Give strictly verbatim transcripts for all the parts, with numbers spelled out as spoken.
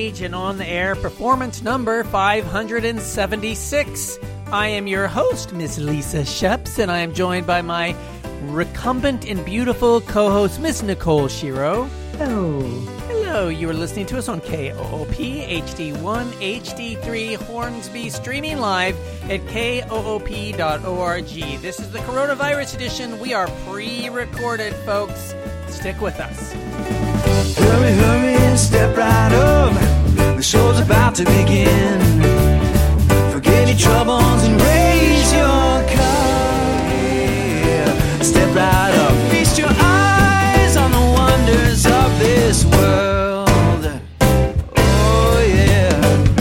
stage and on the air, performance number five hundred seventy-six. I am your host, Miss Lisa Sheps, and I am joined by my recumbent and beautiful co-host, Miss Nicole Shiro. Hello. Hello, you are listening to us on K O O P, H D one, H D three, Hornsby, streaming live at K O O P dot org. This is the Coronavirus Edition. We are pre-recorded, folks. Stick with us. Hurry, hurry, step right up. The show's about to begin. Forget your troubles and raise your cup. Yeah. Step right up. Feast your eyes on the wonders of this world. Oh, yeah.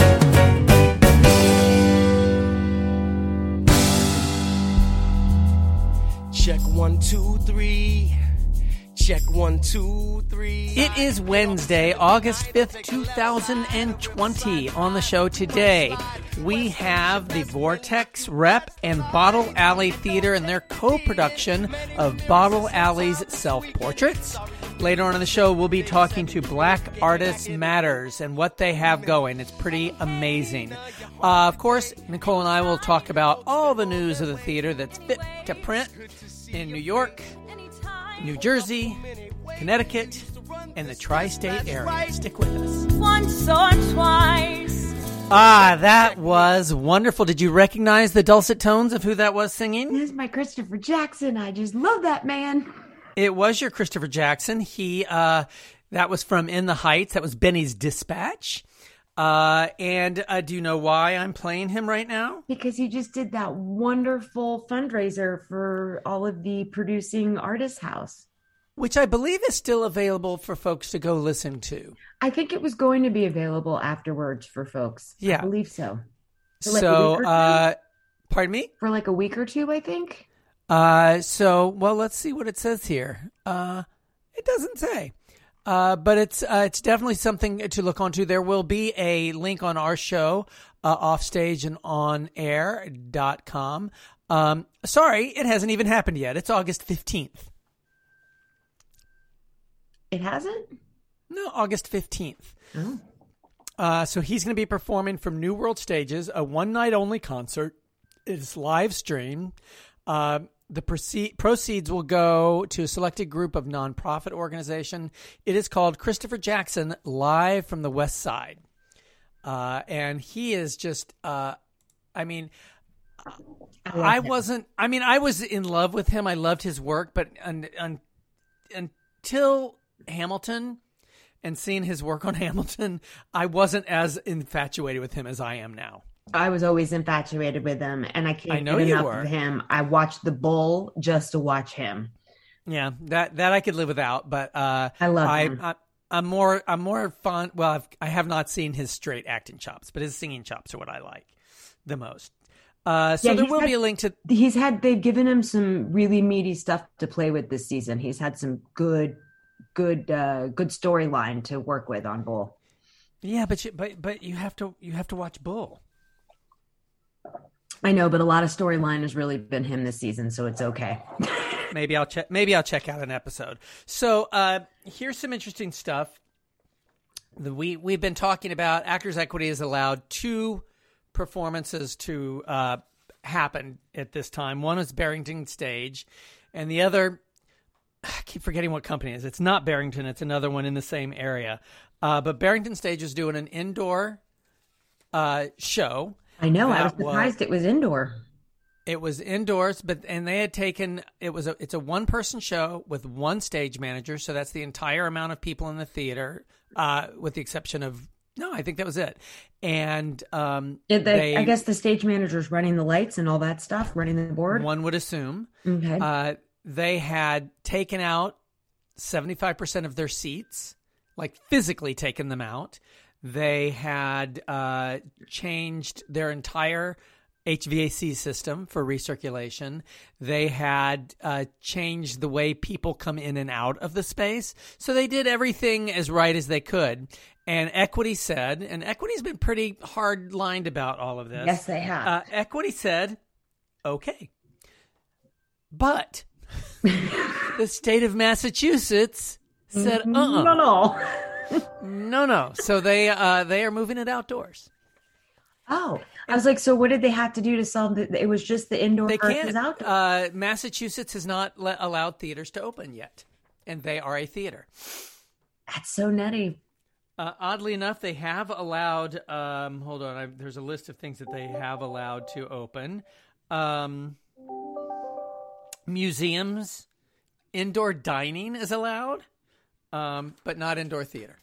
Check one, two, three. Check one, two, three. It is Wednesday, August fifth, two thousand twenty. On the show today, we have the Vortex Rep and Bottle Alley Theater and their co-production of Bottle Alley's Self-Portraits. Later on in the show, we'll be talking to Black Artists Matters and what they have going. It's pretty amazing. Uh, of course, Nicole and I will talk about all the news of the theater that's fit to print in New York, New Jersey, Connecticut, and the tri-state area. Stick with us. Once or twice. Ah, that was wonderful. Did you recognize the dulcet tones of who that was singing? This is my Christopher Jackson. I just love that man. It was your Christopher Jackson. He, uh, that was from In the Heights. That was Benny's Dispatch. Uh, and uh, do you know why I'm playing him right now? Because he just did that wonderful fundraiser for all of the Producing Artists House. Which I believe is still available for folks to go listen to. I think it was going to be available afterwards for folks. Yeah. I believe so. For like So, uh, pardon me? For like a week or two, I think. Uh, so, well, let's see what it says here. Uh, it doesn't say. Uh, but it's uh, it's definitely something to look onto. There will be a link on our show, uh, offstage and on air dot com. Um, sorry, it hasn't even happened yet. It's August fifteenth. It hasn't? No, August fifteenth. Oh. Uh, so he's going to be performing from New World Stages, a one-night-only concert. It's live stream. Uh, the proce- proceeds will go to a selected group of nonprofit organization. It is called Christopher Jackson Live from the West Side. Uh, and he is just, uh, I mean, I, I wasn't, I mean, I was in love with him. I loved his work, but un, un, until Hamilton and seeing his work on Hamilton, I wasn't as infatuated with him as I am now. I was always infatuated with him, and I can't I know get you enough were. of him. I watched The Bull just to watch him. Yeah, that that I could live without, but uh, I love I, him. I, I'm more I'm more fond. Well, I've, I have not seen his straight acting chops, but his singing chops are what I like the most. Uh, so Yeah, there he's will had- be a link to. He's had, they've given him some really meaty stuff to play with this season. He's had some good, good, uh, good storyline to work with on Bull. Yeah, but you, but but you have to you have to watch Bull. I know, but a lot of storyline has really been him this season, so it's okay. Maybe I'll check. Maybe I'll check out an episode. So uh, here's some interesting stuff. The, we we've been talking about Actors Equity has allowed two performances to uh, happen at this time. One is Barrington Stage, and the other, I keep forgetting what company it is. It's not Barrington. It's another one in the same area. Uh, but Barrington Stage is doing an indoor uh, show. I know. I That was surprised was- it was indoor. It was indoors, but and they had taken it was a it's a one person show with one stage manager, so that's the entire amount of people in the theater, uh, with the exception of no, I think that was it. And um, Did they, they, I guess the stage manager's running the lights and all that stuff, running the board. one would assume Okay. uh, they had taken out seventy-five percent of their seats, like physically taken them out. They had uh, changed their entire H V A C system for recirculation. They had uh, changed the way people come in and out of the space. So they did everything as right as they could. And Equity said, and Equity's been pretty hard-lined about all of this. Yes, they have. Uh, Equity said, okay. But the state of Massachusetts said, uh-uh. No, no. No, no. So they uh, they are moving it outdoors. Oh, I was like, so what did they have to do to solve it? It was just the indoor They versus can't. outdoor. Uh, Massachusetts has not let, allowed theaters to open yet, and they are a theater. That's so nutty. Uh, oddly enough, they have allowed. Um, hold on, I, there's a list of things that they have allowed to open. Um, museums, indoor dining is allowed, um, but not indoor theater.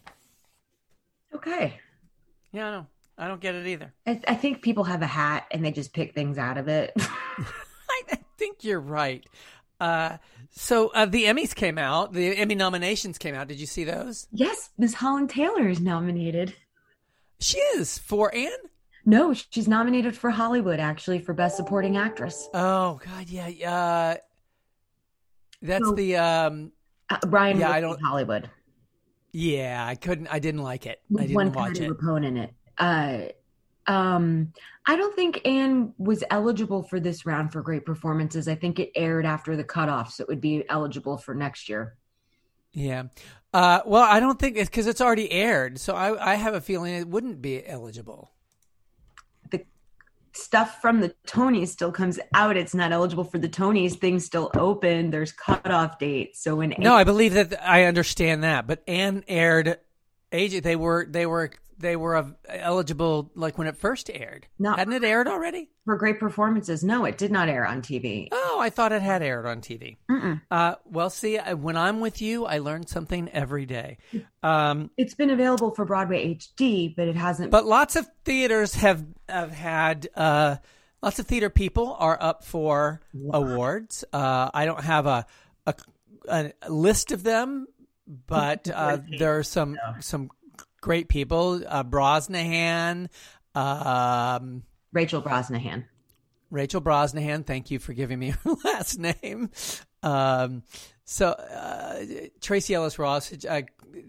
Okay. Yeah, I know. I don't get it either. I, I think people have a hat and they just pick things out of it. I, I think you're right. Uh, so uh, the Emmys came out. The Emmy nominations came out. Did you see those? Yes, Miss Holland Taylor is nominated. She is for Anne? No, she's nominated for Hollywood, actually, for Best Supporting Actress. Oh, God, yeah. Uh, that's So- the... Um, Uh, Ryan Yeah, I Wilson, don't- Hollywood. yeah, I couldn't... I didn't like it. I With one didn't watch Patty it. Rapone in it. Uh, um, I don't think Anne was eligible for this round for great performances. I think it aired after the cutoff, so it would be eligible for next year. Yeah. Uh, well, I don't think it's because it's already aired, so I, I have a feeling it wouldn't be eligible. The stuff from the Tonys still comes out. It's not eligible for the Tonys. Things still open. There's cutoff dates. So when No, I believe that I understand that, but Anne aired. A J, they were they were they were uh, eligible like when it first aired. Not- Hadn't it aired already? for great performances, no, it did not air on T V. Oh, I thought it had aired on T V. Mm-mm. Uh, well, see, I- when I'm with you, I learn something every day. Um, It's been available for Broadway H D, but it hasn't. but lots of theaters have have had uh, lots of theater people are up for awards. Uh, I don't have a, a a list of them, but uh, there are some some great people. Uh, Brosnahan, um, Rachel Brosnahan. Rachel Brosnahan. Thank you for giving me her last name. Um, so uh, Tracy Ellis Ross. Uh,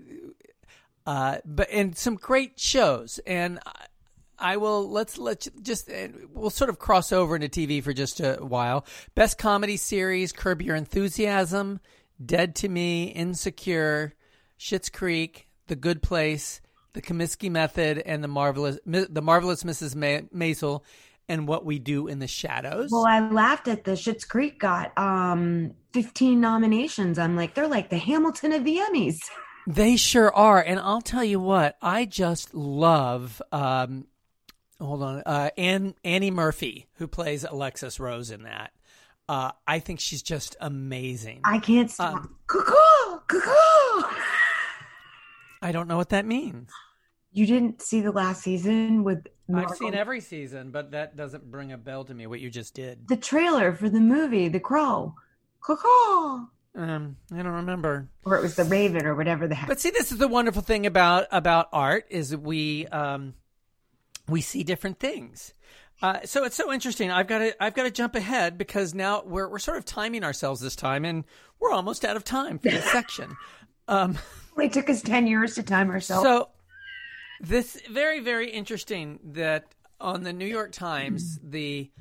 uh, but and some great shows. And I, I will let's let's just uh, we'll sort of cross over into T V for just a while. Best comedy series: Curb Your Enthusiasm, Dead to Me, Insecure, Schitt's Creek, The Good Place, The Comiskey Method, and the marvelous the marvelous Missus Ma- Maisel, and What We Do in the Shadows. Well, I laughed at the Schitt's Creek got um fifteen nominations. I'm like, they're like the Hamilton of the Emmys. They sure are, and I'll tell you what, I just love. Um, hold on, uh, Ann, Annie Murphy, who plays Alexis Rose in that. Uh, I think she's just amazing. I can't stop. Um, Cuckoo, cuckoo. I don't know what that means. You didn't see the last season with I've Margot- seen every season, but that doesn't bring a bell to me. What you just did. the trailer for the movie, The Crow. Cuckoo. Um, I don't remember. Or it was The Raven or whatever the heck. But see, this is the wonderful thing about about art is that we um, we see different things. Uh, so it's so interesting. I've got to I've got to jump ahead because now we're we're sort of timing ourselves this time, and we're almost out of time for this section. Um, It took us ten years to time ourselves. so this very very interesting that on the New York Times the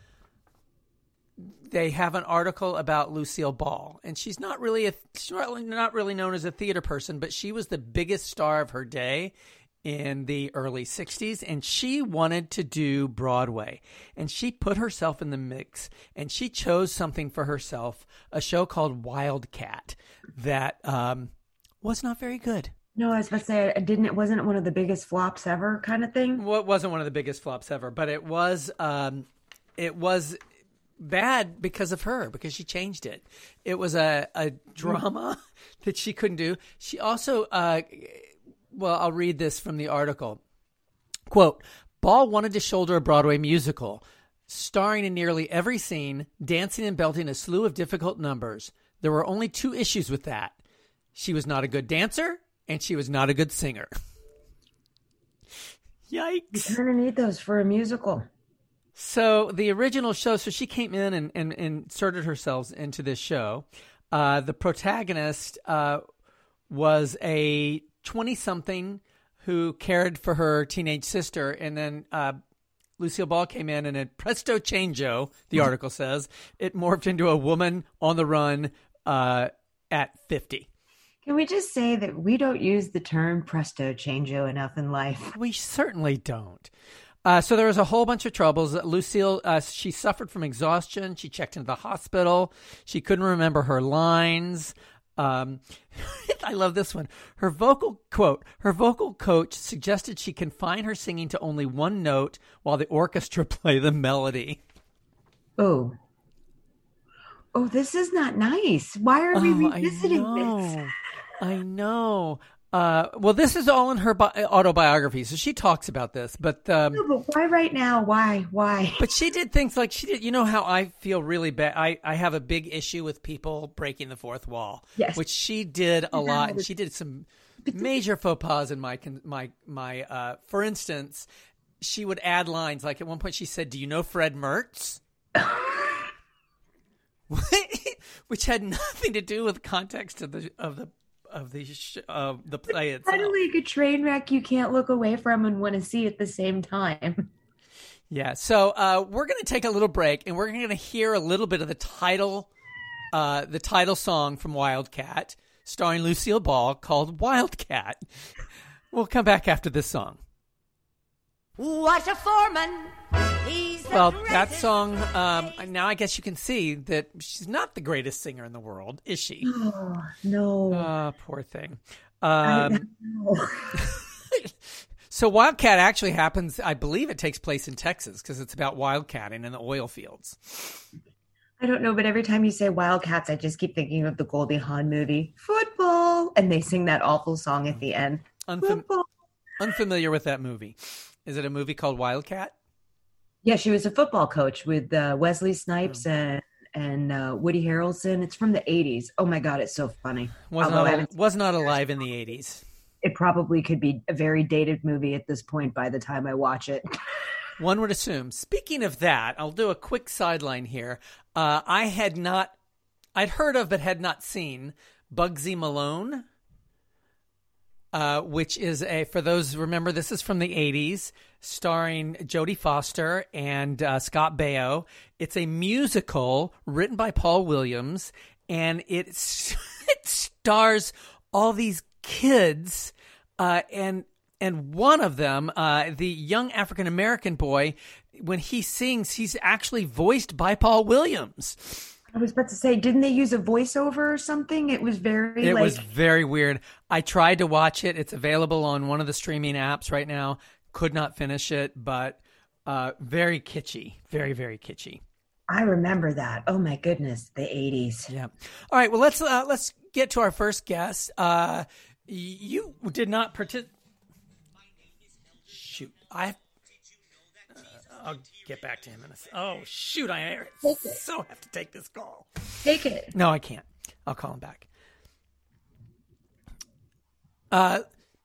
they have an article about Lucille Ball, and she's not really a she's not really, not really known as a theater person, but she was the biggest star of her day in the early sixties, and she wanted to do Broadway, and she put herself in the mix, and she chose something for herself, a show called Wildcat that um, was not very good. No, I was about to say, it didn't it wasn't one of the biggest flops ever kind of thing? Well, it wasn't one of the biggest flops ever, but it was um, it was bad because of her, because she changed it. It was a, a drama that she couldn't do. She also, uh, well, I'll read this from the article. Quote, Ball wanted to shoulder a Broadway musical, starring in nearly every scene, dancing and belting a slew of difficult numbers. There were only two issues with that. She was not a good dancer, and she was not a good singer. Yikes. You kind of need those for a musical. So the original show, so she came in and, and, and inserted herself into this show. Uh, the protagonist uh, was a twenty-something who cared for her teenage sister, and then uh, Lucille Ball came in, and it presto changeo, the article says, it morphed into a woman on the run uh, at fifty. Can we just say that we don't use the term presto changeo enough in life? We certainly don't. Uh, so there was a whole bunch of troubles. Lucille, uh, she suffered from exhaustion. She checked into the hospital. She couldn't remember her lines. Um, I love this one. Her vocal quote, her vocal coach suggested she confine her singing to only one note while the orchestra play the melody. Oh. Oh, this is not nice. Why are we oh, revisiting I know. this? I know. Uh, well, this is all in her bi- autobiography, so she talks about this. But um, no, but why right now? Why? Why? But she did things like she did. You know how I feel really bad. I, I have a big issue with people breaking the fourth wall. Yes, which she did a yeah, lot. And she did some major faux pas in my my my. Uh, for instance, she would add lines. Like at one point, she said, "Do you know Fred Mertz?" Which had nothing to do with the context of the of the. of the sh- uh, the play itself. Kind of like a train wreck you can't look away from and want to see at the same time. Yeah, so uh, we're going to take a little break, and we're going to hear a little bit of the title, uh, the title song from Wildcat, starring Lucille Ball, called Wildcat. We'll come back after this song. What a foreman! He's the Well, greatest. that song, um, now I guess you can see that she's not the greatest singer in the world, is she? Oh, no. Oh, poor thing. I Um, know. so Wildcat actually happens, I believe it takes place in Texas because it's about wildcatting in the oil fields. I don't know, but every time you say Wildcats, I just keep thinking of the Goldie Hawn movie, Football, and they sing that awful song at the end. Unfam- Football. unfamiliar with that movie. Is it a movie called Wildcat? Yeah, she was a football coach with uh, Wesley Snipes oh. and and uh, Woody Harrelson. It's from the eighties. Oh my God, it's so funny. Was not, was not alive in the eighties. It probably could be a very dated movie at this point by the time I watch it. One would assume. Speaking of that, I'll do a quick sideline here. Uh, I had not, I'd heard of but had not seen Bugsy Malone. Uh, which is a, for those, remember, this is from the eighties, starring Jodie Foster and uh, Scott Baio. It's a musical written by Paul Williams, and it, it stars all these kids, uh, and and one of them, uh, the young African-American boy, when he sings, he's actually voiced by Paul Williams. I was about to say, didn't they use a voiceover or something? It was very It like... was very weird. I tried to watch it. It's available on one of the streaming apps right now. Could not finish it, but uh, very kitschy. Very, very kitschy. I remember that. Oh my goodness, the eighties. Yeah. All right. Well, let's uh, let's get to our first guest. Uh, you did not participate. Shoot, I. Uh, I'll get back to him in a. Oh shoot! I so have to take this call. Take it. No, I can't. I'll call him back. Uh.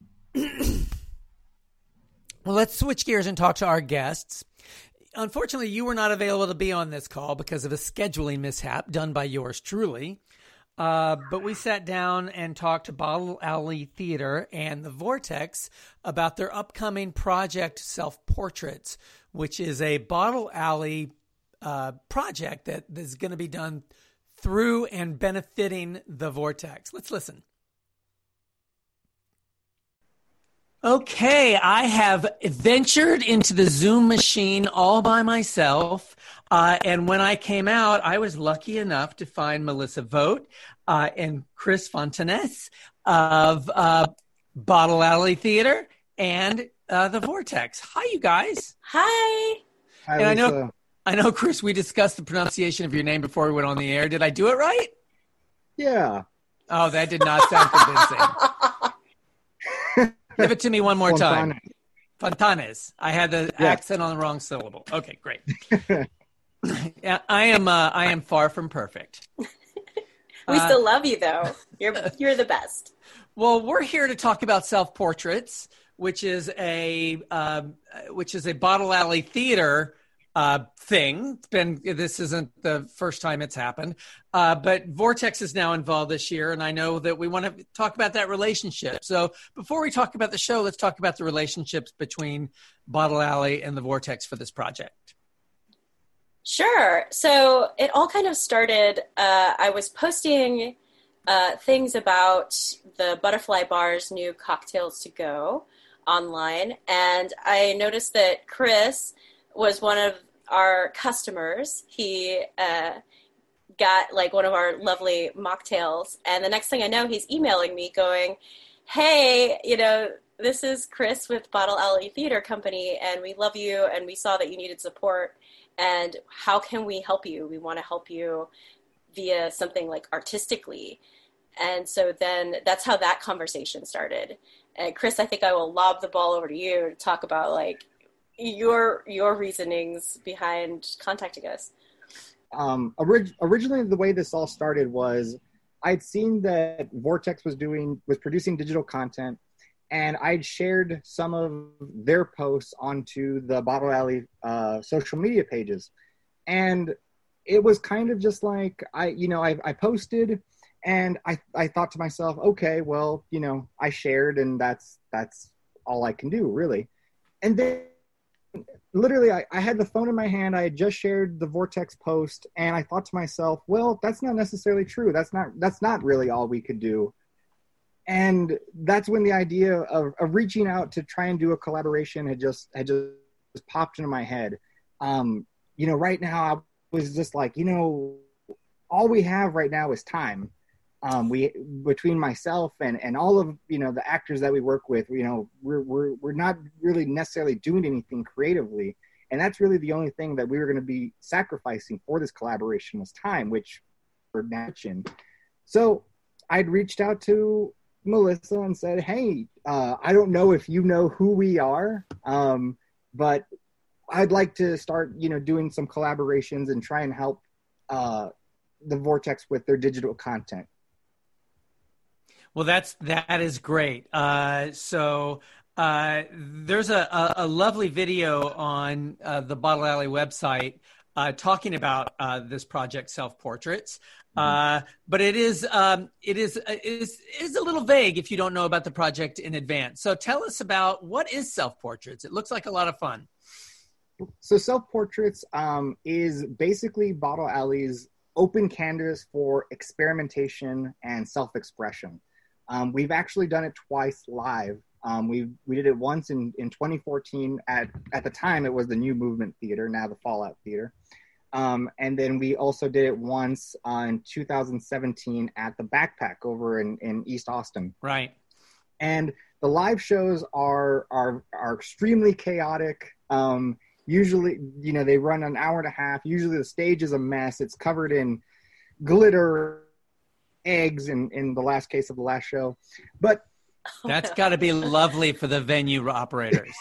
Well, let's switch gears and talk to our guests. Unfortunately, you were not available to be on this call because of a scheduling mishap done by yours truly. Uh, but we sat down and talked to Bottle Alley Theater and the Vortex about their upcoming project Self-Portraits, which is a Bottle Alley uh, project that is going to be done through and benefiting the Vortex. Let's listen. Okay, I have ventured into the Zoom machine all by myself. Uh, and when I came out, I was lucky enough to find Melissa Vogt uh, and Chris Fontanes of uh, Bottle Alley Theater and uh, the Vortex. Hi, you guys. Hi. Hi, and I know, Lisa. I know, Chris, we discussed the pronunciation of your name before we went on the air. Did I do it right? Yeah. Oh, that did not sound convincing. Give it to me one more time. Fontanes. I had the Yeah. accent on the wrong syllable. Okay, great. Yeah, I am. Uh, I am far from perfect. We Uh, still love you, though. You're you're the best. Well, we're here to talk about Self-Portraits, which is a uh, which is a Bottle Alley Theater uh, thing. It's been this isn't the first time it's happened, uh, but Vortex is now involved this year, and I know that we want to talk about that relationship. So before we talk about the show, let's talk about the relationships between Bottle Alley and the Vortex for this project. Sure. So it all kind of started, uh, I was posting uh, things about the Butterfly Bar's new Cocktails to Go online, and I noticed that Chris was one of our customers. He uh, got like one of our lovely mocktails, and the next thing I know, he's emailing me going, hey, you know, this is Chris with Bottle Alley Theater Company, and we love you, and we saw that you needed support, and how can we help you? We want to help you via something like artistically. And so then that's how that conversation started. And Chris, I think I will lob the ball over to you to talk about like your your reasonings behind contacting us. Um, orig- originally, the way this all started was I'd seen that Vortex was doing was producing digital content, and I'd shared some of their posts onto the Bottle Alley uh, social media pages, and it was kind of just like I, you know, I, I posted. And I, I thought to myself, okay, well, you know, I shared, and that's that's all I can do, really. And then literally I, I had the phone in my hand. I had just shared the Vortex post, and I thought to myself, well, that's not necessarily true. That's not that's not really all we could do. And that's when the idea of, of reaching out to try and do a collaboration had just had just popped into my head. Um, you know, right now I was just like, you know, all we have right now is time. Um, we, between myself and, and all of, you know, the actors that we work with, you know, we're, we're, we're not really necessarily doing anything creatively. And that's really the only thing that we were going to be sacrificing for this collaboration was time, which we're matching. So I'd reached out to Melissa and said, hey, uh, I don't know if you know who we are, um, but I'd like to start, you know, doing some collaborations and try and help uh, the Vortex with their digital content. Well, that's that is great. Uh, so uh, there's a, a, a lovely video on uh, the Bottle Alley website uh, talking about uh, this project, Self Portraits. Uh, but it is um, it is it is it is a little vague if you don't know about the project in advance. So tell us about what is Self Portraits. It looks like a lot of fun. So Self Portraits um, is basically Bottle Alley's open canvas for experimentation and self-expression. Um, we've actually done it twice live. Um, we we did it once in, in twenty fourteen. At at the time, it was the New Movement Theater, now the Fallout Theater. Um, and then we also did it once uh, in two thousand seventeen at the Backpack over in, in East Austin. Right. And the live shows are are are extremely chaotic. Um, usually, you know, they run an hour and a half. Usually the stage is a mess. It's covered in glitter, eggs in, in the last case of the last show. But that's got to be lovely for the venue operators.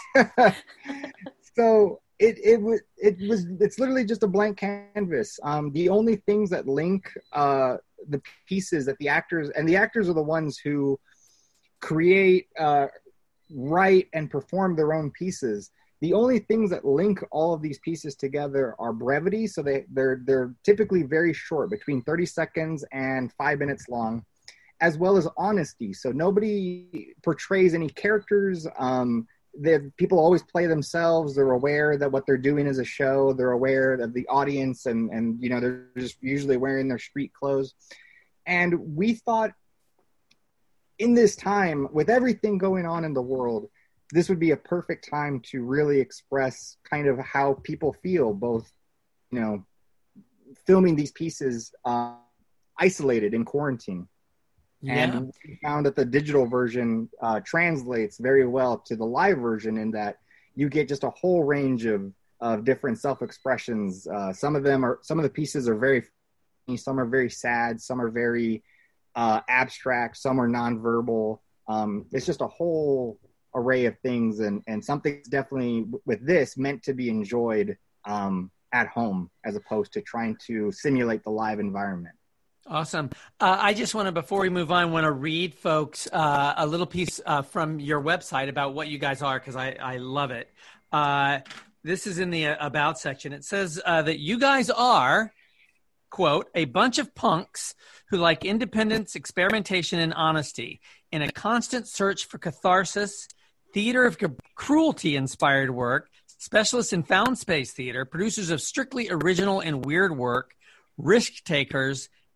So it it was it was it's literally just a blank canvas. Um, the only things that link uh, the pieces that the actors and the actors are the ones who create, uh, write, and perform their own pieces. The only things that link all of these pieces together are brevity. So they they're they're typically very short, between thirty seconds and five minutes long, as well as honesty. So nobody portrays any characters. Um, the people always play themselves. They're aware that what they're doing is a show. They're aware of the audience, and and you know they're just usually wearing their street clothes. And we thought, in this time, with everything going on in the world, this would be a perfect time to really express kind of how people feel, both, you know, filming these pieces uh, isolated in quarantine. Yeah. And we found that the digital version uh, translates very well to the live version in that you get just a whole range of, of different self-expressions. Uh, some of them are, some of the pieces are very funny, some are very sad, some are very uh, abstract, some are nonverbal. Um, it's just a whole array of things, and, and something's definitely with this meant to be enjoyed um, at home as opposed to trying to simulate the live environment. Awesome. Uh, I just want to, before we move on, want to read folks uh, a little piece uh, from your website about what you guys are, because I, I love it. Uh, this is in the uh, About section. It says uh, that you guys are, quote, a bunch of punks who like independence, experimentation, and honesty in a constant search for catharsis, theater of cruelty-inspired work, specialists in found space theater, producers of strictly original and weird work, risk takers,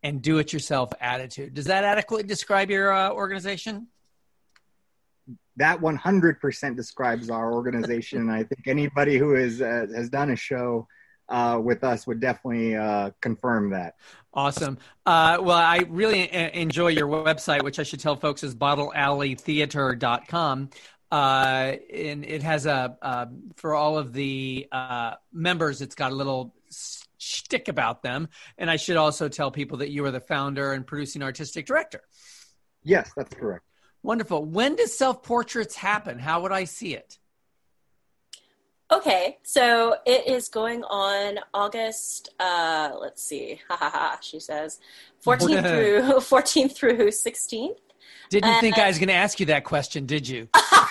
and do-it-yourself attitude. Does that adequately describe your uh, organization? That one hundred percent describes our organization. And I think anybody who is, uh, has done a show uh, with us would definitely uh, confirm that. Awesome. Uh, well, I really a- enjoy your website, which I should tell folks is bottle alley theater dot com. Uh, and it has a, uh, for all of the uh, members, it's got a little shtick about them. And I should also tell people that you are the founder and producing artistic director. Yes, that's correct. Wonderful. When does self-portraits happen? How would I see it? Okay, so it is going on August, uh, let's see, ha ha ha, she says, fourteenth through fourteenth through sixteenth. Didn't uh, think I was going to ask you that question, did you?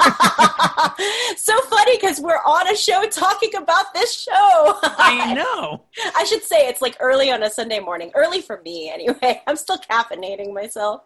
So funny, because we're on a show talking about this show. I know. I should say it's like early on a Sunday morning. Early for me, anyway. I'm still caffeinating myself.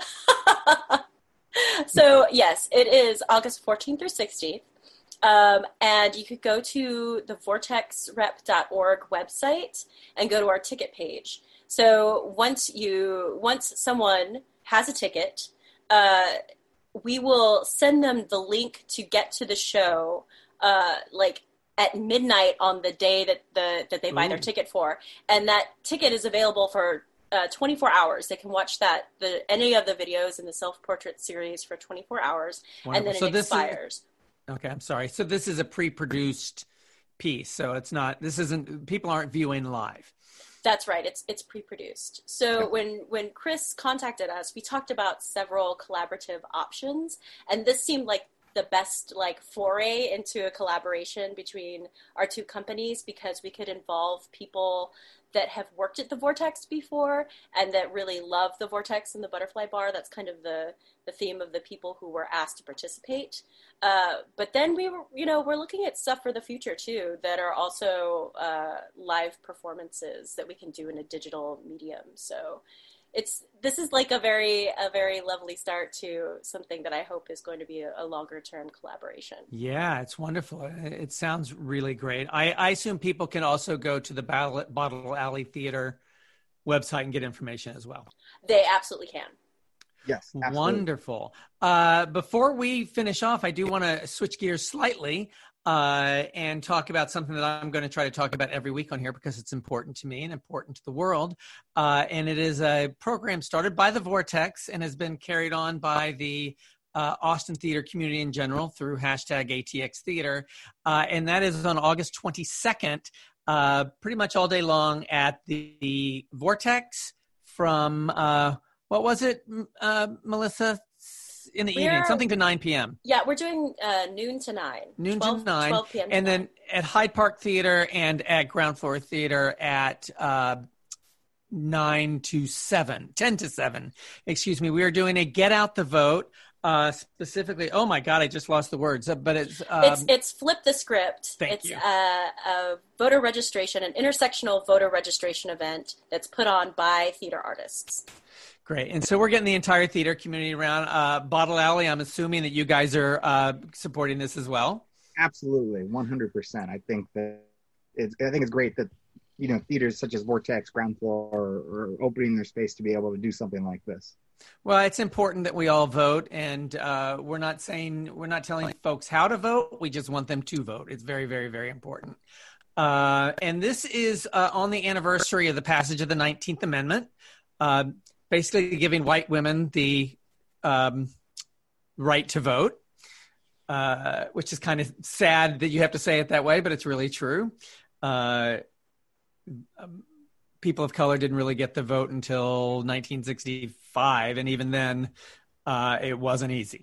So, yes, it is August fourteenth through sixteenth. Um, and you could go to the vortex rep dot org website and go to our ticket page. So once you, once someone has a ticket, uh, we will send them the link to get to the show, uh, like at midnight on the day that the, that they buy Ooh. Their ticket for. And that ticket is available for uh, twenty-four hours. They can watch that, the, any of the videos in the self-portrait series for twenty-four hours. Wonderful. And then it so expires. Is- Okay, I'm sorry. So this is a pre-produced piece. So it's not, this isn't, people aren't viewing live. That's right. It's it's pre-produced. So when when Chris contacted us, we talked about several collaborative options, and this seemed like the best like foray into a collaboration between our two companies, because we could involve people that have worked at the Vortex before and that really love the Vortex and the Butterfly Bar. That's kind of the, the theme of the people who were asked to participate. Uh, but then we were, you know, we're looking at stuff for the future too, that are also uh, live performances that we can do in a digital medium. So it's, this is like a very, a very lovely start to something that I hope is going to be a, a longer term collaboration. Yeah, it's wonderful. It sounds really great. I, I assume people can also go to the Bottle, Bottle Alley Theater website and get information as well. They absolutely can. Yes. Absolutely. Wonderful. Uh, before we finish off, I do want to switch gears slightly uh, and talk about something that I'm going to try to talk about every week on here because it's important to me and important to the world. Uh, and it is a program started by the Vortex and has been carried on by the uh, Austin theater community in general through hashtag A T X Theater. Uh, and that is on August twenty-second, uh, pretty much all day long at the, the Vortex from... Uh, What was it, uh, Melissa? In the we're, evening, something to nine p.m. Yeah, we're doing uh, noon to nine. Noon twelve, to nine. twelve p.m. And to then nine. at Hyde Park Theater and at Ground Floor Theater at uh, nine to seven, ten to seven. Excuse me. We are doing a Get Out the Vote. Uh, specifically, oh my God, I just lost the words. Uh, but it's um, it's it's Flip the Script. Thank it's you. A, a voter registration, an intersectional voter registration event that's put on by theater artists. Great. And so we're getting the entire theater community around. Uh, Bottle Alley, I'm assuming that you guys are uh, supporting this as well. Absolutely, one hundred percent. I think that it's, I think it's great that, you know, theaters such as Vortex, Ground Floor are, are opening their space to be able to do something like this. Well, it's important that we all vote, and uh, we're not saying, we're not telling folks how to vote. We just want them to vote. It's very, very, very important. Uh, and this is uh, on the anniversary of the passage of the nineteenth Amendment. Uh, basically giving white women the um, right to vote, uh, which is kind of sad that you have to say it that way, but it's really true. Uh, um, people of color didn't really get the vote until nineteen sixty-five, and even then, uh, it wasn't easy.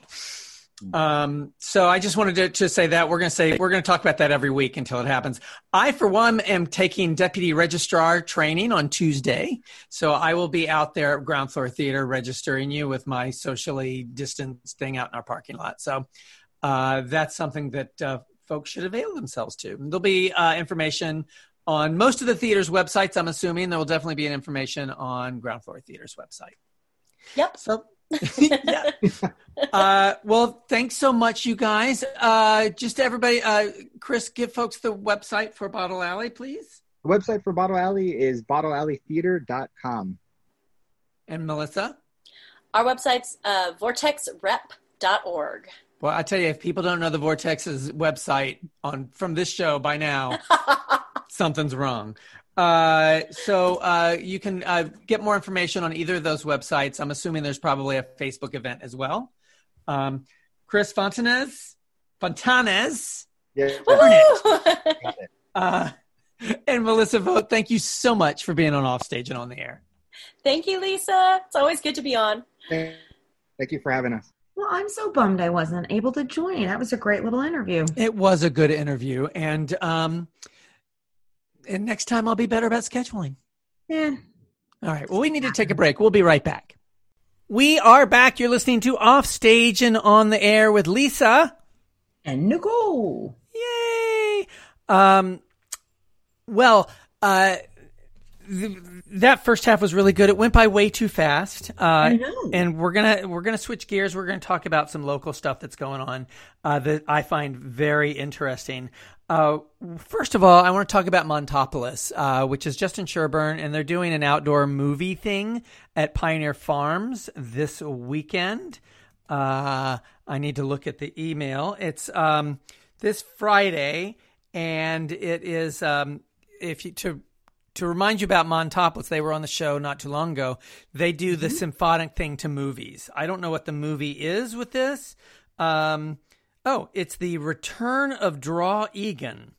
Um, so I just wanted to, to say that we're going to say, we're going to talk about that every week until it happens. I, for one, am taking deputy registrar training on Tuesday. So I will be out there at Ground Floor Theater registering you with my socially distanced thing out in our parking lot. So, uh, that's something that, uh, folks should avail themselves to. There'll be, uh, information on most of the theater's websites. I'm assuming there will definitely be an information on Ground Floor Theater's website. Yep. So, yeah. Uh, well, thanks so much, you guys. Uh, just everybody, uh, Chris, give folks the website for Bottle Alley, please. The website for Bottle Alley is bottle alley theater dot com. And Melissa? Our website's uh, vortex rep dot org. Well, I tell you, if people don't know the Vortex's website on from this show by now, something's wrong. Uh, so uh, you can uh, get more information on either of those websites. I'm assuming there's probably a Facebook event as well. Um, Chris Fontanez, Fontanez, Yeah. uh, and Melissa Vogt, thank you so much for being on Offstage and on the Air. Thank you, Lisa. It's always good to be on. Thank you for having us. Well, I'm so bummed I wasn't able to join. That was a great little interview. It was a good interview, and um, and next time I'll be better about scheduling. Yeah. All right. Well, we need to take a break. We'll be right back. We are back. You're listening to Offstage and on the Air with Lisa And Nicole. Yay! Um, well, uh, th- that first half was really good. It went by way too fast. Uh, I know. And we're gonna we're gonna switch gears. We're gonna talk about some local stuff that's going on uh, that I find very interesting. Uh, first of all, I want to talk about Montopolis, uh, which is just in Sherburne, and they're doing an outdoor movie thing at Pioneer Farms this weekend. Uh, I need to look at the email. It's um, this Friday, and it is um, if you to to remind you about Montopolis. They were on the show not too long ago. They do the symphonic thing to movies. I don't know what the movie is with this. Um, oh, it's the Return of Draw Egan.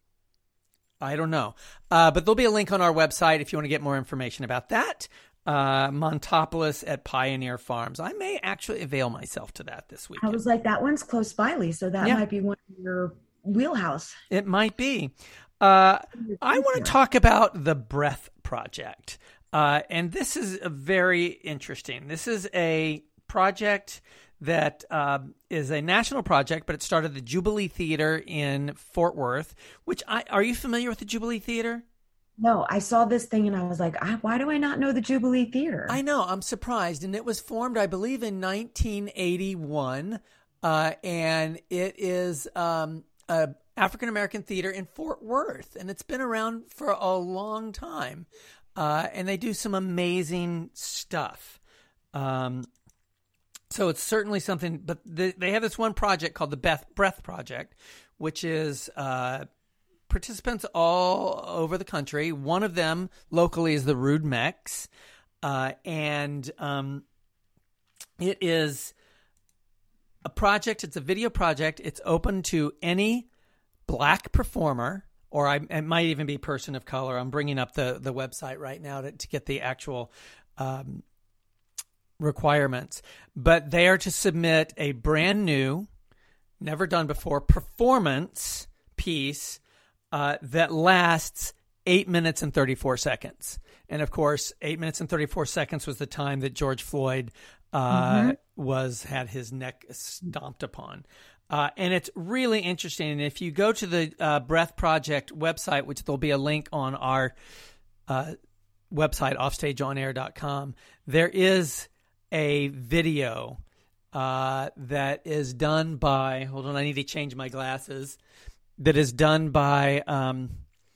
I don't know, uh, but there'll be a link on our website if you want to get more information about that. Uh, Montopolis at Pioneer Farms. I may actually avail myself to that this week. I was like, that one's close by, Lisa. That Yeah. might be one of your wheelhouse. It might be. Uh, I want to talk about the Breath Project. Uh, and this is a very interesting. This is a project that uh, is a national project, but it started the Jubilee Theater in Fort Worth, which I, are you familiar with the Jubilee Theater? No, I saw this thing and I was like, I, why do I not know the Jubilee Theater? I know, I'm surprised. And it was formed, I believe, in nineteen eighty-one. Uh, and it is um, a African-American theater in Fort Worth. And it's been around for a long time. Uh, and they do some amazing stuff. Um, so it's certainly something, but they, they have this one project called the Beth Breath Project, which is uh, participants all over the country. One of them locally is the Rude Mex. Uh, and um, it is a project. It's a video project. It's open to any Black performer, or I, it might even be person of color. I'm bringing up the, the website right now to, to get the actual um, requirements. But they are to submit a brand new, never done before, performance piece uh, that lasts eight minutes and thirty-four seconds. And of course, eight minutes and thirty-four seconds was the time that George Floyd uh, mm-hmm. was had his neck stomped upon. Uh, and it's really interesting. And if you go to the uh, Breath Project website, which there'll be a link on our uh, website, offstage on air dot com, there is a video uh, that is done by, hold on, I need to change my glasses, that is done by um,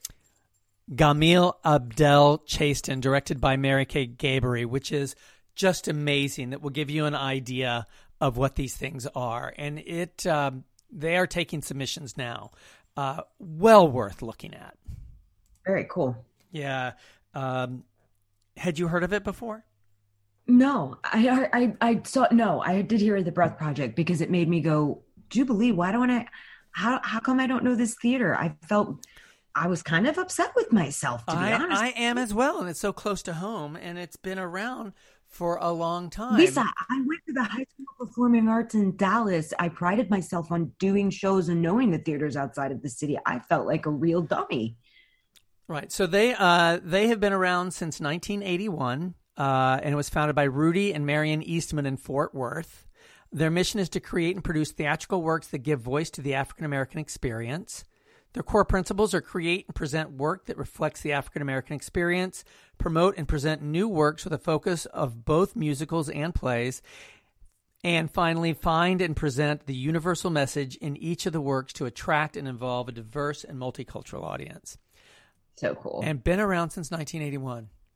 Gamil Abdel Chaston, directed by Mary Kay Gaboury, which is just amazing. That will give you an idea of what these things are. And it um, they are taking submissions now. Uh, well worth looking at. Very cool. Yeah. Um, had you heard of it before? No, I, I, I saw, no, I did hear of the Breath Project because it made me go, Jubilee, why don't I, how, how come I don't know this theater? I felt, I was kind of upset with myself, to be I, honest. I am as well. And it's so close to home and it's been around for a long time. Lisa, I went to the High School of Performing Arts in Dallas. I prided myself on doing shows and knowing the theaters outside of the city. I felt like a real dummy. Right. So they, uh, they have been around since nineteen eighty-one. Uh, and it was founded by Rudy and Marion Eastman in Fort Worth. Their mission is to create and produce theatrical works that give voice to the African-American experience. Their core principles are create and present work that reflects the African-American experience, promote and present new works with a focus of both musicals and plays, and finally, find and present the universal message in each of the works to attract and involve a diverse and multicultural audience. So cool. And been around since nineteen eighty-one.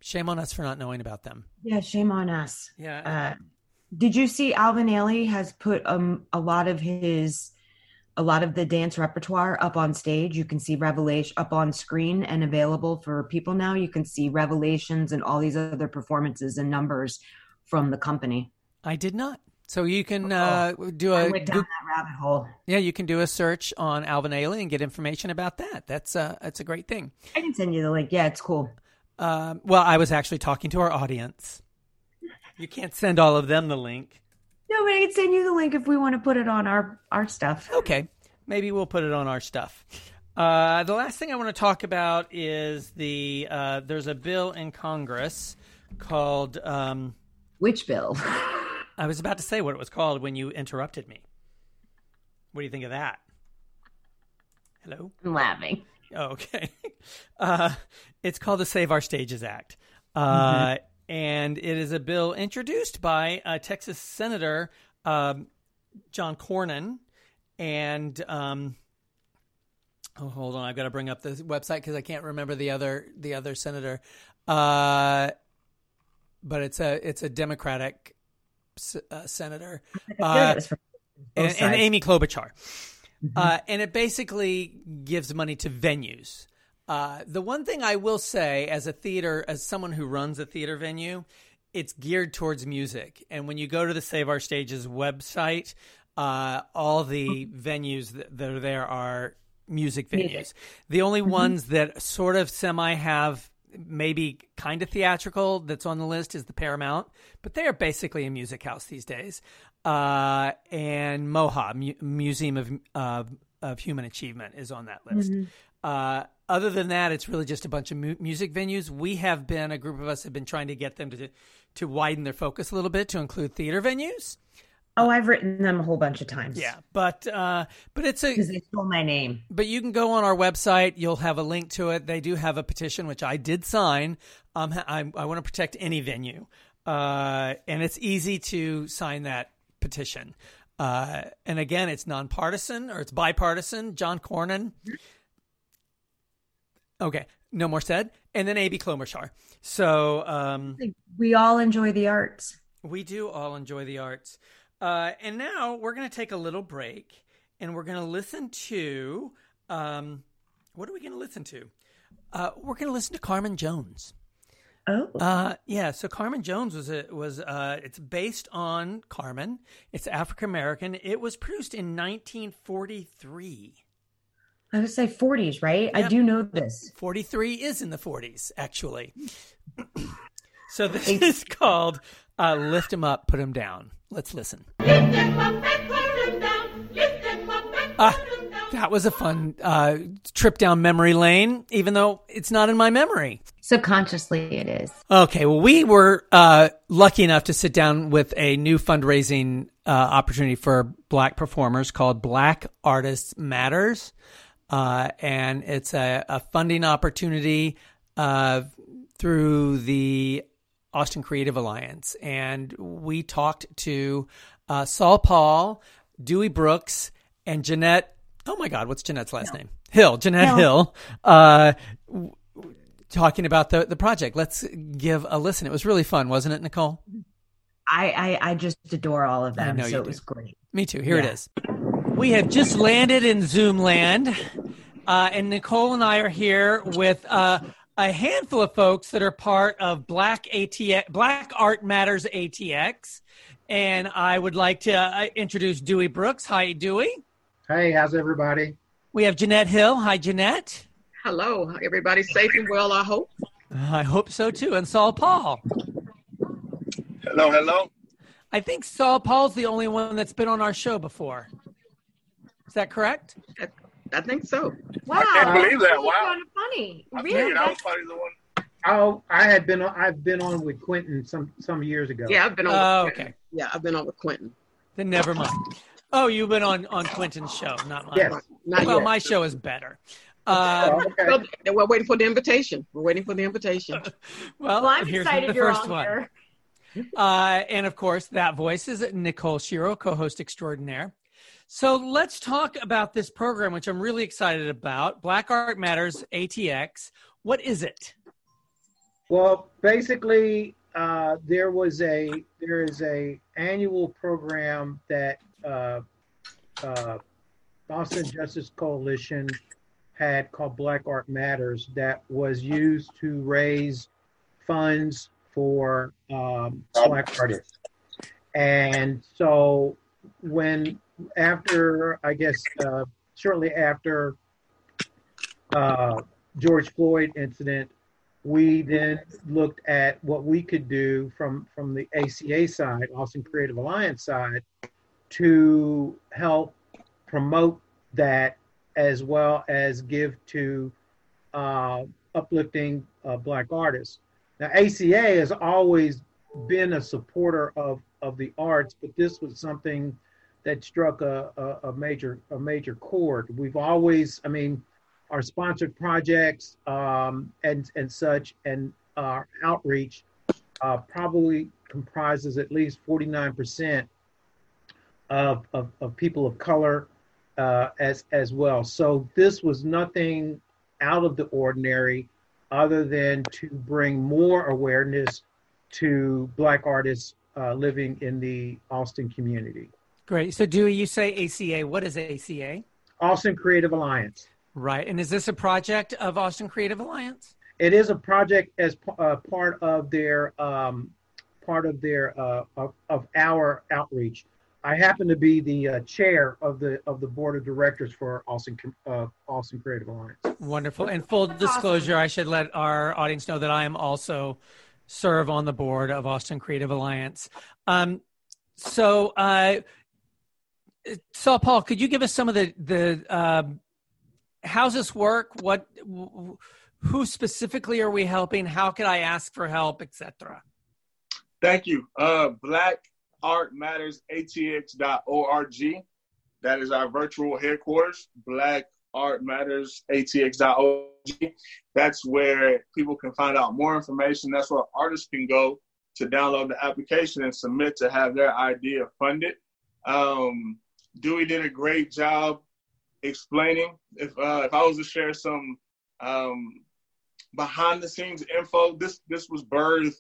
Shame on us for not knowing about them. Yeah, shame on us. Yeah. Uh, did you see Alvin Ailey has put um a lot of his a lot of the dance repertoire up on stage? You can see Revelation up on screen and available for people now. You can see Revelations and all these other performances and numbers from the company. I did not. So you can uh, do a I went down Goog- that rabbit hole. yeah, you can do a search on Alvin Ailey and get information about that. That's uh, that's a great thing. I can send you the link. Yeah, it's cool. Um, well, I was actually talking to our audience. You can't send all of them the link. No, but I can send you the link if we want to put it on our, our stuff. Okay, maybe we'll put it on our stuff. Uh, the last thing I want to talk about is the uh, there's a bill in Congress called. Um, Which bill? I was about to say what it was called when you interrupted me. What do you think of that? Hello? I'm laughing. Oh, okay. Uh, it's called the Save Our Stages Act. Uh, mm-hmm. And it is a bill introduced by uh, Texas Senator um, John Cornyn. And, um, oh, hold on. I've got to bring up the website because I can't remember the other the other senator. Uh, but it's a it's a Democratic uh, senator. Uh, and, and Amy Klobuchar. Mm-hmm. Uh, and it basically gives money to venues. Uh, the one thing I will say as a theater, as someone who runs a theater venue, it's geared towards music. And when you go to the Save Our Stages website, uh, all the venues that, that are there are music venues. Music. The only mm-hmm. ones that sort of semi have maybe kind of theatrical that's on the list is the Paramount, but they are basically a music house these days. Uh, and MOHA, Mu- Museum of uh, of Human Achievement, is on that list. Mm-hmm. Uh, other than that, it's really just a bunch of mu- music venues. We have been, a group of us have been trying to get them to to widen their focus a little bit to include theater venues. Oh, I've written them a whole bunch of times. Yeah, but uh, but it's a because they stole my name. But you can go on our website. You'll have a link to it. They do have a petition, which I did sign. Um, I, I want to protect any venue, uh, and it's easy to sign that petition. Uh, and again, it's nonpartisan or it's bipartisan. John Cornyn. Okay, no more said. And then A B Klobuchar. So um, we all enjoy the arts. We do all enjoy the arts. Uh, and now we're going to take a little break, and we're going to listen to, um, what are we going to listen to? Uh, we're going to listen to Carmen Jones. Oh. Uh, yeah, so Carmen Jones was, a, was uh, it's based on Carmen. It's African-American. It was produced in nineteen forty-three. I would say forties, right? Yep. I do know this. forty-three is in the forties, actually. So this is called uh, Lift 'Em Up, Put 'Em Down. Let's listen. Ah, that was a fun uh, trip down memory lane, even though it's not in my memory. Subconsciously, it is. Okay, well, we were uh, lucky enough to sit down with a new fundraising uh, opportunity for Black performers called Black Artists Matters. Uh, and it's a, a funding opportunity uh, through the Austin Creative Alliance. And we talked to uh, Saul Paul, Dewey Brooks, and Jeanette. Oh my God, what's Jeanette's last Hill. name? Hill, Jeanette Hill, Hill uh, w- talking about the, the project. Let's give a listen. It was really fun, wasn't it, Nicole? I, I, I just adore all of them, I know so you it do. was great. Me too. Here yeah. it is. We have just landed in Zoom land, uh, and Nicole and I are here with uh, a handful of folks that are part of Black A T X, Black Art Matters A T X, and I would like to uh, introduce Dewey Brooks. Hi, Dewey. Hey, how's everybody? We have Jeanette Hill. Hi, Jeanette. Hello. Everybody's safe and well, I hope. I hope so, too. And Saul Paul. Hello, hello. I think Saul Paul's the only one that's been on our show before. Is that correct? I, I think so. Wow. I can't believe that. Wow. Kind of funny. I really? I was probably the one. Oh, I had been on, I've been on with Quentin some, some years ago. Yeah, I've been on Oh, with okay. Quentin. Yeah, I've been on with Quentin. Then never mind. Oh, you've been on, on Quentin's show, not mine. Yes. Not well, yet. my show is better. Uh, Oh, okay. Well, we're waiting for the invitation. We're waiting for the invitation. well, Well, I'm here's excited the you're first on one. here. Uh, and of course, that voice is Nicole Shiro, co-host extraordinaire. So let's talk about this program, which I'm really excited about. Black Art Matters A T X. What is it? Well, basically, uh, there was a there is a annual program that uh, uh, Austin Justice Coalition had called Black Art Matters that was used to raise funds for um, Black artists. And so when after, I guess, uh, shortly after uh, George Floyd incident, we then looked at what we could do from, from the A C A side, Austin Creative Alliance side, to help promote that as well as give to uh, uplifting uh, Black artists. Now, A C A has always been a supporter of, of the arts, but this was something that struck a, a, a major a major chord. We've always, I mean, our sponsored projects um, and and such, and our outreach uh, probably comprises at least forty-nine percent of, of of people of color uh, as as well. So this was nothing out of the ordinary, other than to bring more awareness to Black artists uh, living in the Austin community. Great. So Dewey, you say A C A. What is A C A? Austin Creative Alliance. Right. And is this a project of Austin Creative Alliance? It is a project as uh, part of their um, part of their uh, of, of our outreach. I happen to be the uh, chair of the of the board of directors for Austin uh, Austin Creative Alliance. Wonderful. And full disclosure, I should let our audience know that I am also serve on the board of Austin Creative Alliance. Um, so, uh, Saul Paul, could you give us some of the the uh, how's this work? What, who specifically are we helping? How can I ask for help, et cetera? Thank you. Uh, Black Art Matters A T X dot org. That is our virtual headquarters. Black Art Matters A T X dot org. That's where people can find out more information. That's where artists can go to download the application and submit to have their idea funded. Um, Dewey did a great job explaining. If uh, if I was to share some um, behind the scenes info, this this was birthed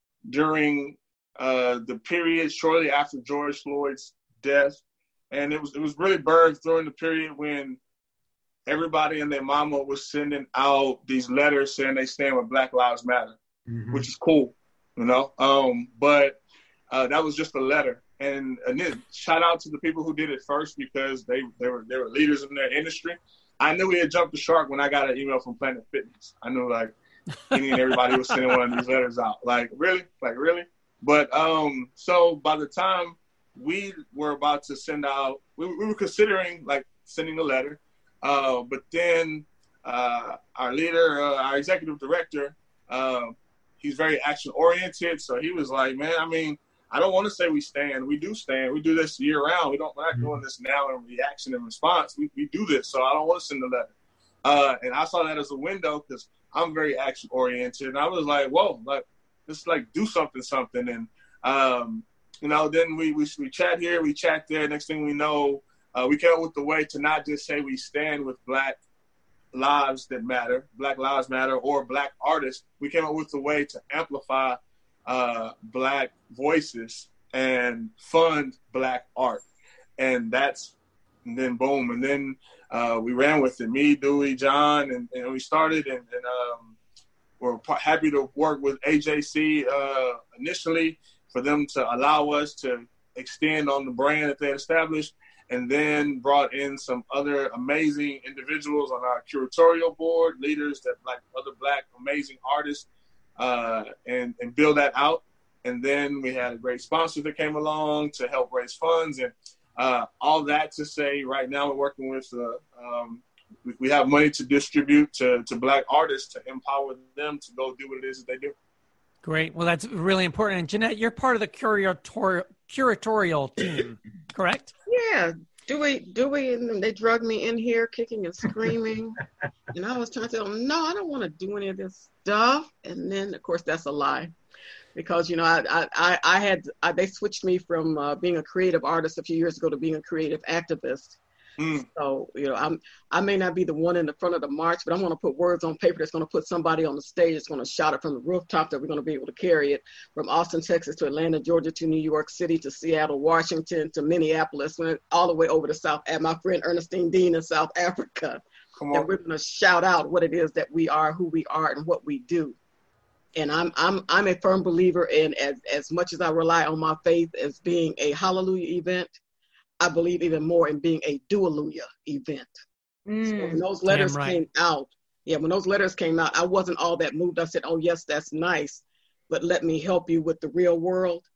during uh, the period shortly after George Floyd's death, and it was it was really birthed during the period when everybody and their mama was sending out these letters saying they stand with Black Lives Matter, mm-hmm. which is cool, you know. Um, but uh, that was just a letter. And, and then shout out to the people who did it first, because they, they were they were leaders in their industry. I knew we had jumped the shark when I got an email from Planet Fitness. I knew like any and everybody was sending one of these letters out. Like really, like really. But um, so by the time we were about to send out, we, we were considering like sending a letter. Uh, but then uh, our leader, uh, our executive director, uh, he's very action oriented. So he was like, man, I mean, I don't want to say we stand. We do stand. We do this year round. We don't, we're not doing this now in reaction and response. We, we do this. So I don't want to send a letter. Uh, and I saw that as a window because I'm very action oriented. And I was like, whoa, like, let's like do something, something. And, um, you know, then we, we, we chat here, we chat there. Next thing we know, uh, we came up with the way to not just say we stand with Black lives that matter, Black Lives Matter, or Black artists. We came up with the way to amplify uh, Black voices and fund Black art. And that's, and then boom. And then uh, we ran with it, me, Dewey, John, and, and we started, and, and um, we're happy to work with A J C uh, initially for them to allow us to extend on the brand that they established, and then brought in some other amazing individuals on our curatorial board, leaders that like other Black amazing artists, uh, and, and build that out. And then we had a great sponsor that came along to help raise funds, and uh, all that to say right now we're working with, uh, um, we, we have money to distribute to, to Black artists to empower them to go do what it is that they do. Great. Well, that's really important. And Jeanette, you're part of the curatorial, curatorial team, correct? Yeah. Dewey, Dewey and them, they drugged me in here kicking and screaming. And I was trying to tell them, no, I don't want to do any of this stuff. And then, of course, that's a lie. Because, you know, I I, I had, I, they switched me from uh, being a creative artist a few years ago to being a creative activist. Mm. So, you know, I'm, I may not be the one in the front of the march, but I'm going to put words on paper that's going to put somebody on the stage that's going to shout it from the rooftop, that we're going to be able to carry it from Austin, Texas to Atlanta, Georgia, to New York City, to Seattle, Washington, to Minneapolis, all the way over to South, at my friend Ernestine Dean in South Africa. Come That on. we're going to shout out what it is that we are, who we are, and what we do. And I'm I'm I'm a firm believer in, as as much as I rely on my faith as being a hallelujah event, I believe even more in being a do-alleluia event. Mm. So when those letters Damn right. came out, yeah, when those letters came out, I wasn't all that moved. I said, oh, yes, that's nice, but let me help you with the real world.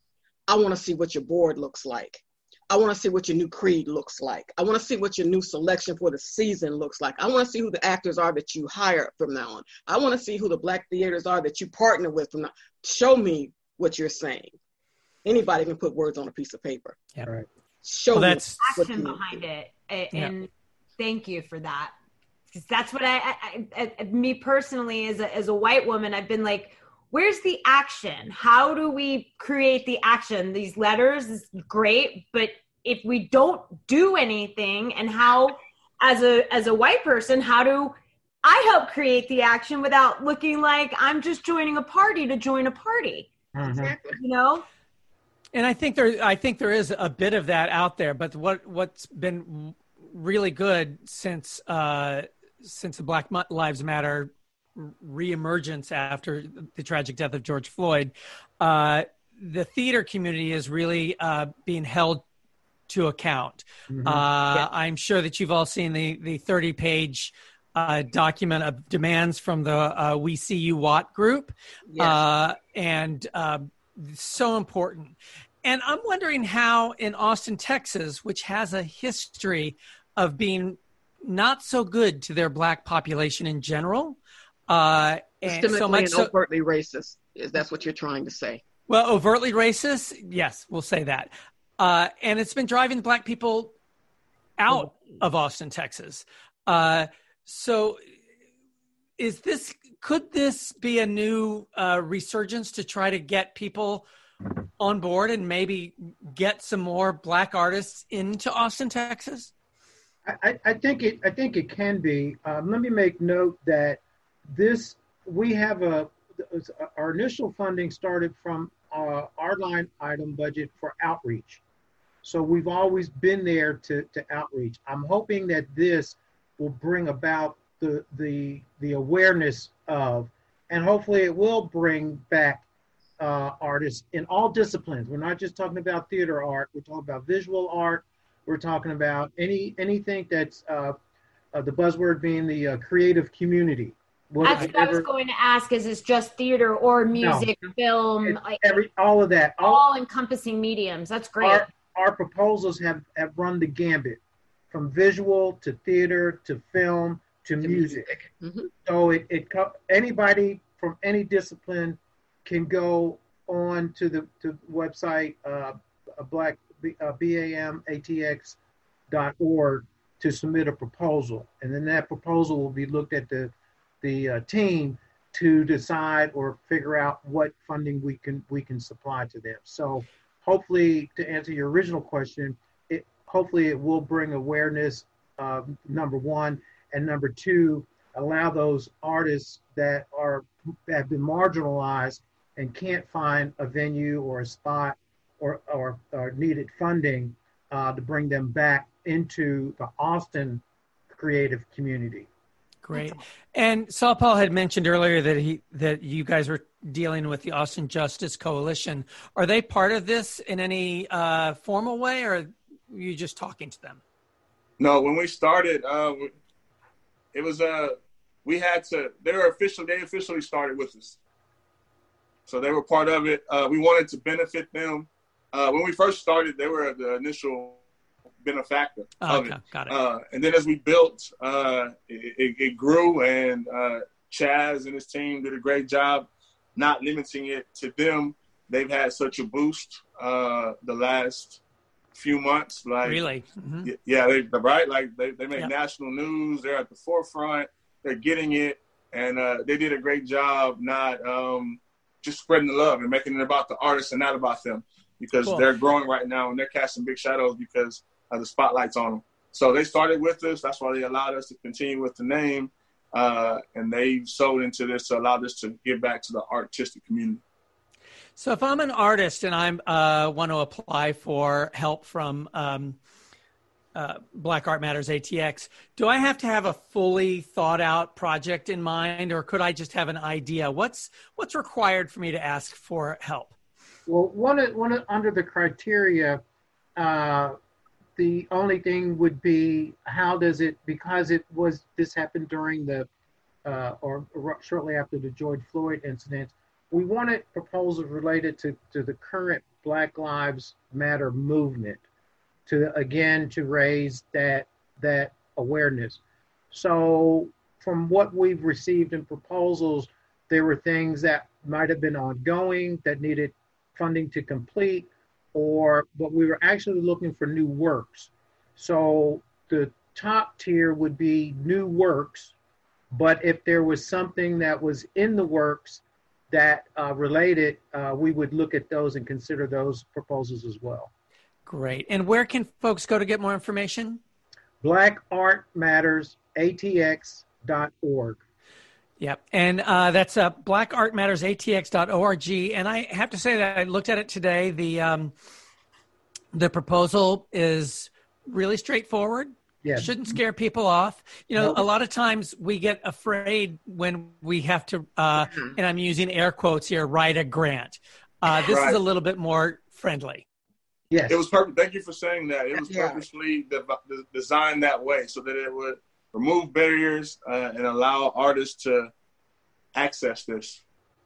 I want to see what your board looks like. I want to see what your new creed looks like. I want to see what your new selection for the season looks like. I want to see who the actors are that you hire from now on. I want to see who the Black theaters are that you partner with from now. Show me what you're saying. Anybody can put words on a piece of paper. Yeah. Right. Show Well, me that's- what Action you behind do. it, and, Yeah. and thank you for that. Because that's what I, I, I, I, me personally, as a as a white woman, I've been like, where's the action? How do we create the action? These letters is great, but if we don't do anything, and how, as a as a white person, how do I help create the action without looking like I'm just joining a party to join a party? Mhm. Exactly. You know? And I think there, I think there is a bit of that out there. But what what's been really good since uh, since the Black Lives Matter reemergence after the tragic death of George Floyd, uh, the theater community is really uh, being held to account. Mhm. Uh, Yeah. I'm sure that you've all seen the the thirty page uh, document of demands from the uh, We See You Watt group, Yes. uh, and uh, so important. And I'm wondering how in Austin, Texas, which has a history of being not so good to their Black population in general, uh, and Systemically so much and so, overtly racist. Is that's what you're trying to say? well, overtly racist. Yes, we'll say that. Uh, and it's been driving Black people out of Austin, Texas. Uh, so is this, could this be a new uh, resurgence to try to get people on board and maybe get some more Black artists into Austin, Texas? I, I think it. I think it can be. Um, let me make note that this we have a our initial funding started from uh, our line item budget for outreach. So we've always been there to, to outreach. I'm hoping that this will bring about the the the awareness of, and hopefully it will bring back uh, artists in all disciplines. We're not just talking about theater art. We're talking about visual art. We're talking about any anything that's uh, uh, the buzzword being the uh, creative community. That's what I was going to ask. Is this just theater or music, film, It's like every all of that. All, all encompassing mediums? That's great. our, our proposals have, have run the gambit from visual to theater to film to music. Mhm. So it, it co- anybody from any discipline can go on to the to website uh, a black uh, B A M A T X dot org to submit a proposal, and then that proposal will be looked at the the uh, team to decide or figure out what funding we can we can supply to them. So hopefully, to answer your original question, it hopefully it will bring awareness, uh, number one, and number two, allow those artists that are have been marginalized and can't find a venue or a spot or or, or needed funding uh, to bring them back into the Austin creative community. Great. And Saul Paul had mentioned earlier that he that you guys were dealing with the Austin Justice Coalition. Are they part of this in any uh, formal way, or are you just talking to them? No, when we started, uh, it was uh, we had to. They were officially. They officially started with us, so they were part of it. Uh, we wanted to benefit them. Uh, when we first started, they were the initial benefactor Oh, of okay, it. got it. Uh, and then as we built, uh, it, it, it grew, and uh, Chaz and his team did a great job not limiting it to them. They've had such a boost uh, the last few months. Like Really? Mhm. y- Yeah, they, right? Like they, they make Yep. national news. They're at the forefront. They're getting it. And uh, they did a great job not um, just spreading the love and making it about the artists and not about them, because Cool. they're growing right now and they're casting big shadows because of the spotlights on them. So they started with us. That's why they allowed us to continue with the name. Uh, and they sold into this to allow us to give back to the artistic community. So if I'm an artist and I uh, want to apply for help from um, uh, Black Art Matters A T X, do I have to have a fully thought out project in mind, or could I just have an idea? What's what's required for me to ask for help? Well, one of, one of, under the criteria, uh, the only thing would be how does it, because it was, this happened during the, uh, or, or shortly after the George Floyd incident, we wanted proposals related to, to the current Black Lives Matter movement to, again, to raise that, that awareness. So from what we've received in proposals, there were things that might have been ongoing that needed funding to complete, or, but we were actually looking for new works. So the top tier would be new works, but if there was something that was in the works that uh, related, uh, we would look at those and consider those proposals as well. Great. And where can folks go to get more information? Black Art Matters A T X dot org. Yep. And uh, that's uh, black art matters A T X dot org. And I have to say that I looked at it today. The um, the proposal is really straightforward. Yes. Shouldn't scare people off. You know, a lot of times we get afraid when we have to, uh, and I'm using air quotes here, write a grant. Uh, this Right. is a little bit more friendly. Yes. It was perfect. Thank you for saying that. It was Yeah. purposely de- de- designed that way so that it would remove barriers uh, and allow artists to access this.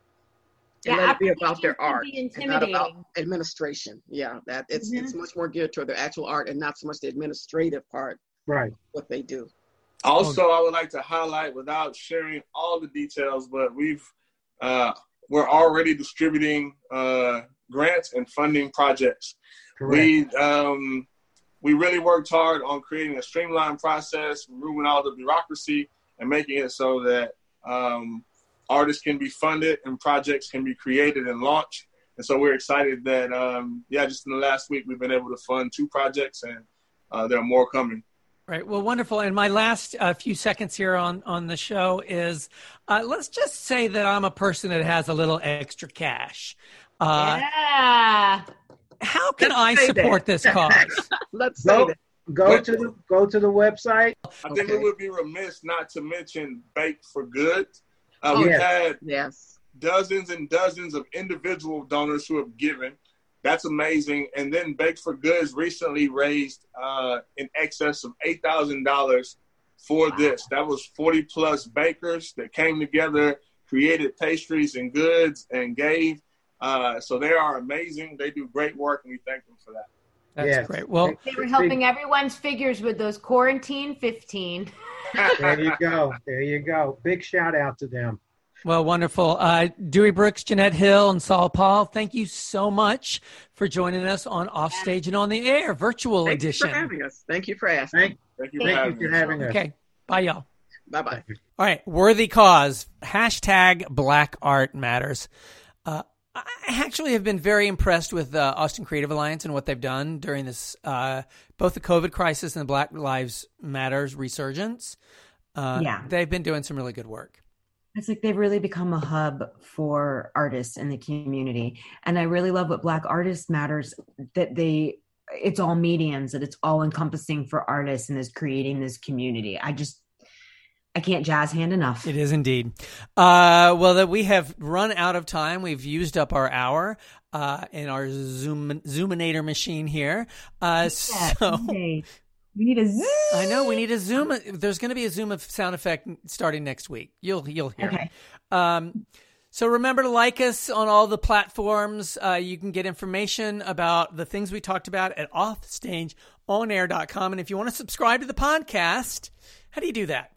And Yeah, let it be applications about their can art be and not about intimidating. administration. Yeah, that it's Mhm. it's much more geared toward the actual art and not so much the administrative part, Right. what they do. Also, I would like to highlight, without sharing all the details, but we've uh, we're already distributing uh, grants and funding projects. Correct. We um, we really worked hard on creating a streamlined process, removing all the bureaucracy, and making it so that um, artists can be funded and projects can be created and launched. And so we're excited that, um, yeah, just in the last week, we've been able to fund two projects, and uh, there are more coming. Right. Well, wonderful. And my last uh, few seconds here on, on the show is, uh, let's just say that I'm a person that has a little extra cash. Uh, Yeah. How can Let's I say support that. this cause? Let's say Go, that. go to the, go to the website. I think Okay. we would be remiss not to mention Bake for Good. Uh, Oh, we've yes. had Yes. dozens and dozens of individual donors who have given. That's amazing. And then Bake for Goods recently raised uh, in excess of eight thousand dollars for this. That was forty plus bakers that came together, created pastries and goods, and gave. Uh, so they are amazing. They do great work, and we thank them for that. That's Yes. great. Well, They were helping everyone's figures with those quarantine fifteen. There you go. There you go. Big shout out to them. well, wonderful. Uh, Dewey Brooks, Jeanette Hill, and Saul Paul, thank you so much for joining us on Offstage and on the Air, virtual Thank you edition. for having us. Thank you for asking. Thank, Thank you for thank having you us. for having us. Okay. Bye, y'all. Bye bye. All right. Worthy cause. Hashtag Black Art Matters. Uh, I actually have been very impressed with uh, Austin Creative Alliance and what they've done during this, uh, both the COVID crisis and the Black Lives Matters resurgence. Uh, Yeah. They've been doing some really good work. It's like they've really become a hub for artists in the community. And I really love what Black Artists Matters, that they, it's all mediums, that it's all encompassing for artists and is creating this community. I just, I can't jazz hand enough. It is indeed. Uh, well, that we have run out of time. We've used up our hour uh, in our Zoom Zoominator machine here. Uh, Yeah, so okay. We need a zoom. I know we need a Zoom. There's going to be a Zoom of sound effect starting next week. You'll you'll hear. Okay. Um, so remember to like us on all the platforms. Uh, you can get information about the things we talked about at offstage on air dot com. And if you want to subscribe to the podcast, how do you do that?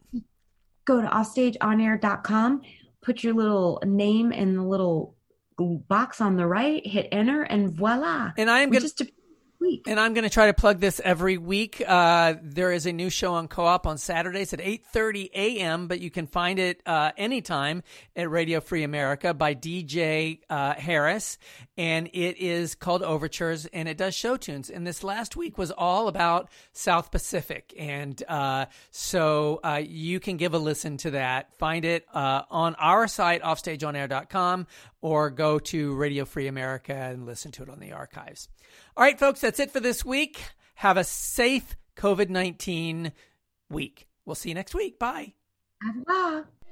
Go to offstage on air dot com, put your little name in the little box on the right, hit enter, and voila. And I am We going just week. And I'm going to try to plug this every week. Uh, there is a new show on Co-op on Saturdays at eight thirty a.m., but you can find it uh, anytime at Radio Free America by D J uh, Harris. And it is called Overtures, and it does show tunes. And this last week was all about South Pacific. And uh, so uh, you can give a listen to that. Find it uh, on our site, off stage on air dot com, or go to Radio Free America and listen to it on the archives. All right, folks, that's it for this week. Have a safe COVID nineteen week. We'll see you next week. Bye. Au revoir.